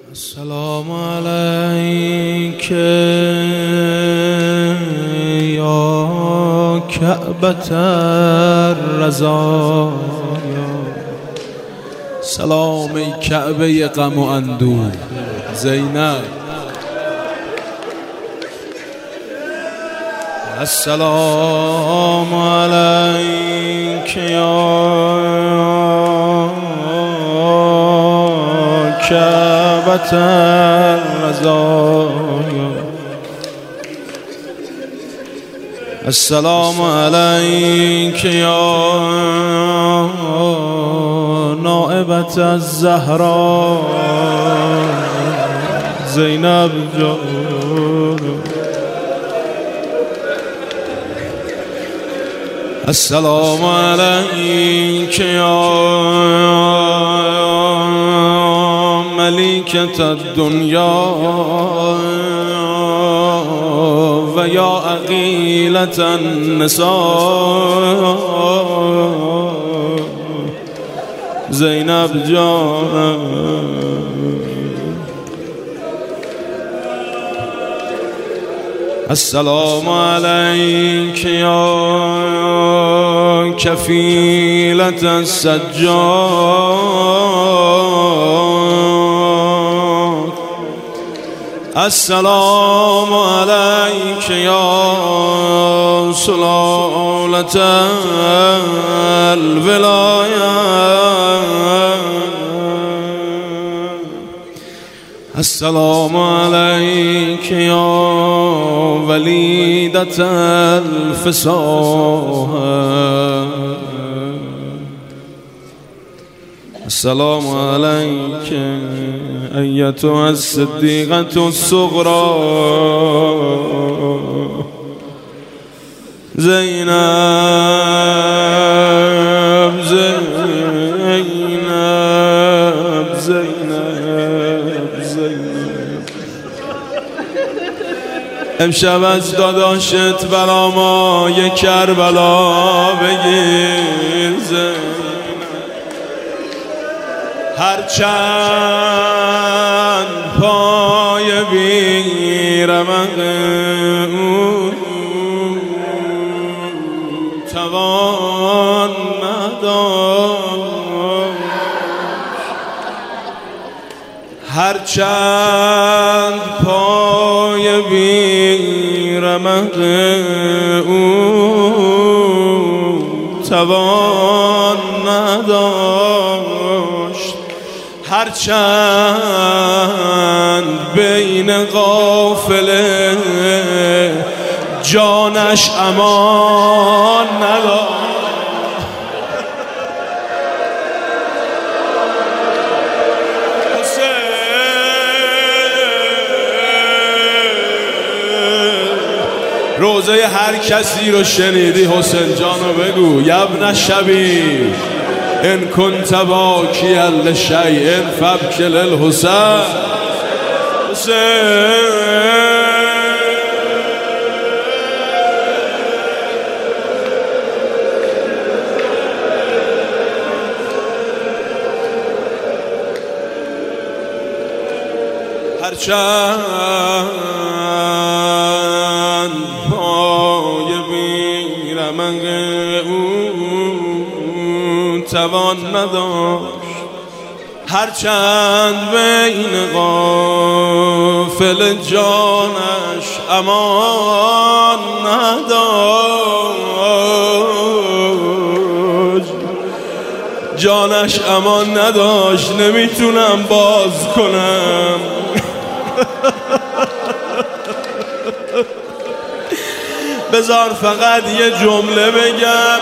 السلام عليك يا كعبة الرزايا. سلام ای کعبه غم و اندوه زینب. السلام عليك يا كعبة الرزايا. السلام عليك يا نائبة الزهراء زينب جان. السلام عليك يا ملكة الدنيا ويا عقيلة النساء زينب جان. السلام عليك يا كفيلة السجاد. السلام عليك يا سلالة الولاية. السلام عليك يا وليدة الفصاحة. السلام عليك أيتها الصديقة الصغرى زينب زينب زينب زينب. امشب از داداشت برا ما یک کربلا بگیر زینب. هرچند پای بیرمق او توان نداشت. هرچند پای بیرمق او توان نداشت. هرچند بین قافله جانش امان نداشت. روزه هر کسی رو شنیدی حسین جانو بگو. یبن شبی ان کنت باکیا لشیء فابکی للحسین. هرچند پای بیرمق او توان نداشت. هرچند بین غافل جانش امان نداشت. جانش امان نداشت. نمیتونم باز کنم. بذار فقط یه جمله بگم.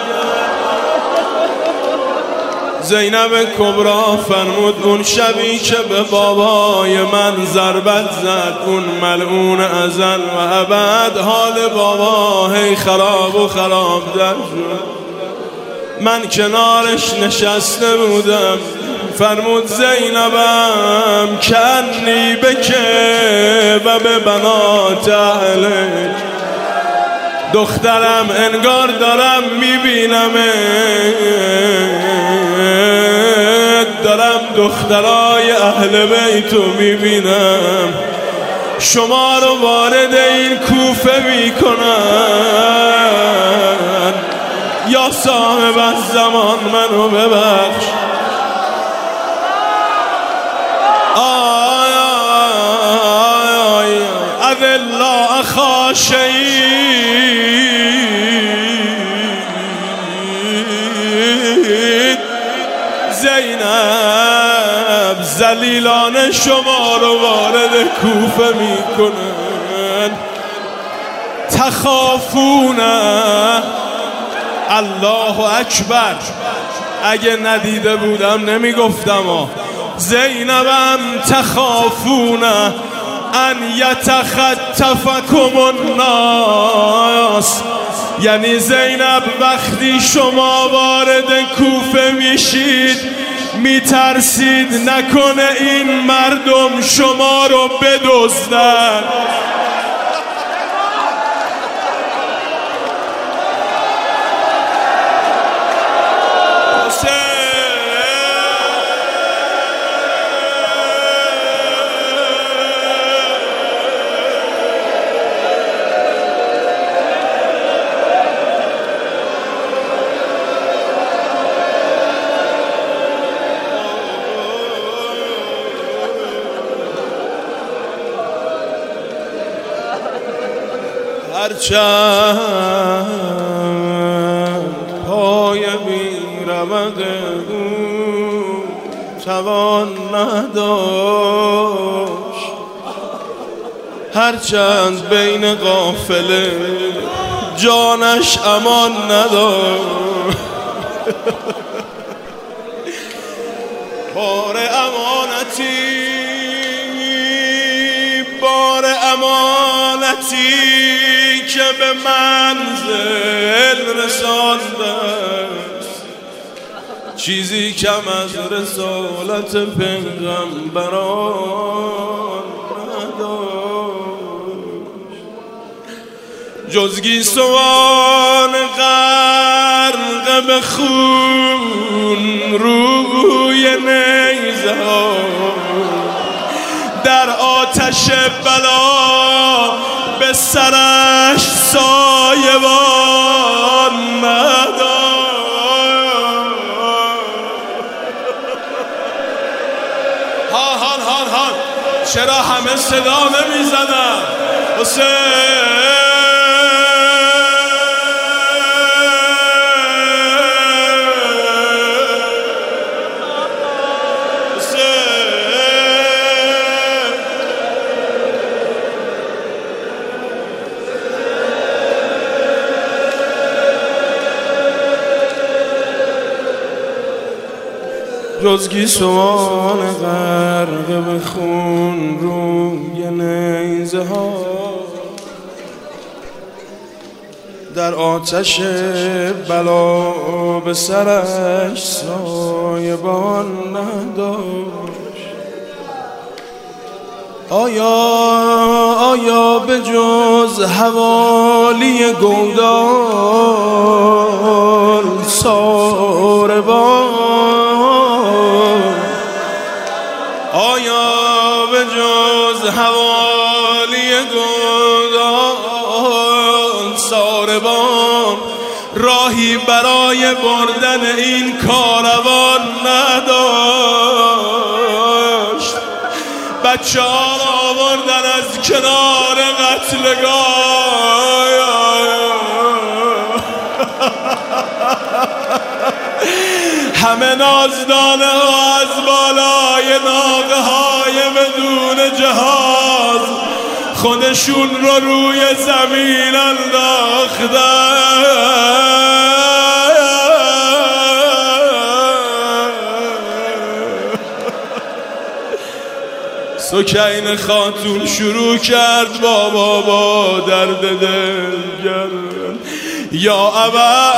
زینب کبرا فرمود اون شبی که به بابای من ضربت زد اون ملعون ازل و ابد حال بابا هی خراب و خراب در شد. من کنارش نشسته بودم. فرمود زینبم کنی بکه و به بنات اهلک. دخترم انگار دارم میبینم دارم دخترای اهل بیتو میبینم شما رو وارد این کوفه میکنن. یا صاحب الزمان منو ببخش. آی اذلا اخا شهید زینب ذلیلان شما رو وارد کوفه میکنن. تخافون الله اکبر. اگه ندیده بودم نمیگفتم. زینبم تخافون ان یتخطفکم الناس، یعنی زینب وقتی شما وارد کوفه میشید میترسید نکنه این مردم شما رو بدزدن. هرچند پای بی‌رمق او توان نداشت، هرچند بین قافله جانش امان نداشت. بار امانتی که به منزل رسانده است، چیزی کم از رسالت پیغمبران نداشت، جز گیسوان غرق به خون روی نیزه ها در آتش بلا به سرش سایبان نداشت. ها چرا همه صدا نمیزنن؟ حسین جز گیسوان غرق به خون روی نیزه ها در آتش بلا به سرش سایبان نداشت. آیا به جز حوالی گودال ساربان، آیا به جز حوالی گودال ساربان راهی برای بردن این کاروان نداشت؟ بچه ها را آوردن از کنار قتلگاه، همه نازدانه ها از بالای ناقه های بدون جهاز خودشون رو روی زمین انداختن. سکینه خاتون شروع کرد با درد دل گردن. یا ابا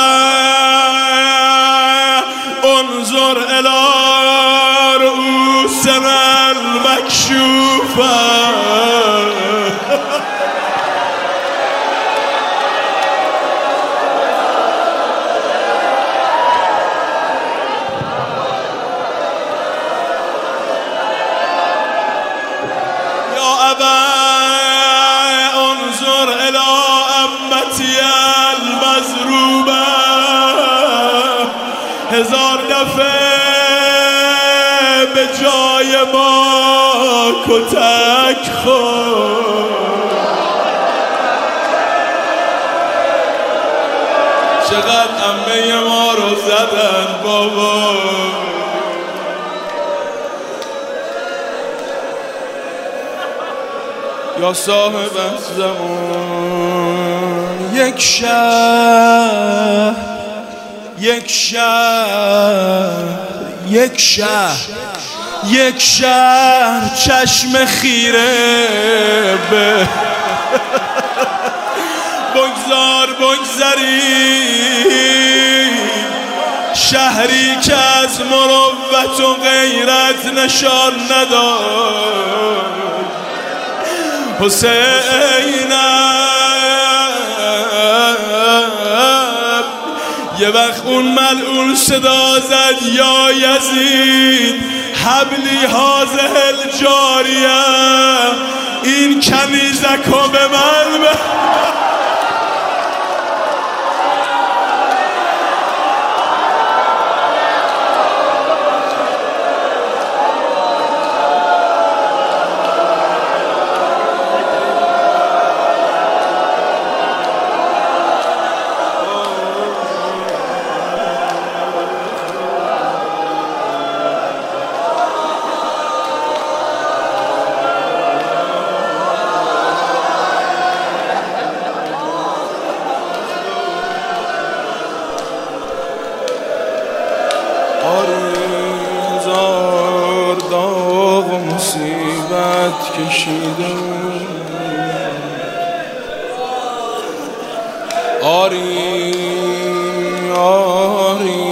انظر الى رؤوسنا المکشوفه. ابا انظر الى امتی المضروبه، هزار دفعه به جای ما کتک خورد. چقدر عمه ما رو زدن بابا. یا صاحب زمان یک شهر، یک شهر، یک شهر، یک شهر چشم خیره به بگذار بگذری، شهری که از مروت و غیرت نشان نداشت. حسینم یه وقت اون ملعون صدا زد یا یزید حبلی هازه الجاریه، این کنیزکو به من هزار داغ و مصیبت کشیده، آری آری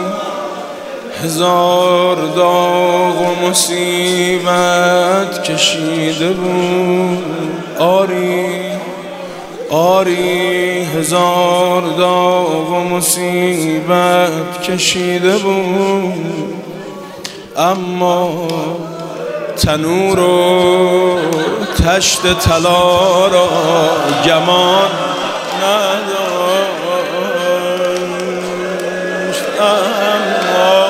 هزار داغ و مصیبت کشیده بود، آری آری هزار داغ و مصیبت کشیده بود، اما تنور و تشت طلا را گمان نداشت، اما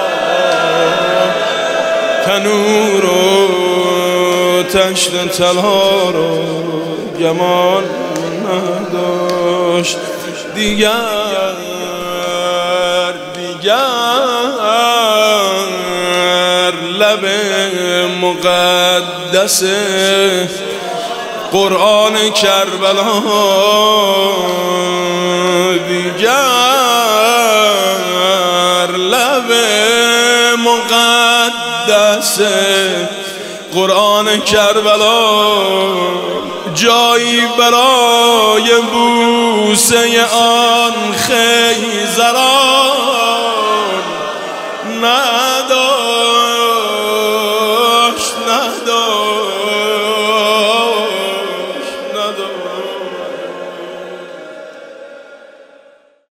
تنور و تشت طلا را گمان نداشت. دیگر لب مقدس قرآن کربلا، دیگر لب مقدس قرآن کربلا جایی برای بوسه آن خیزران نداشت.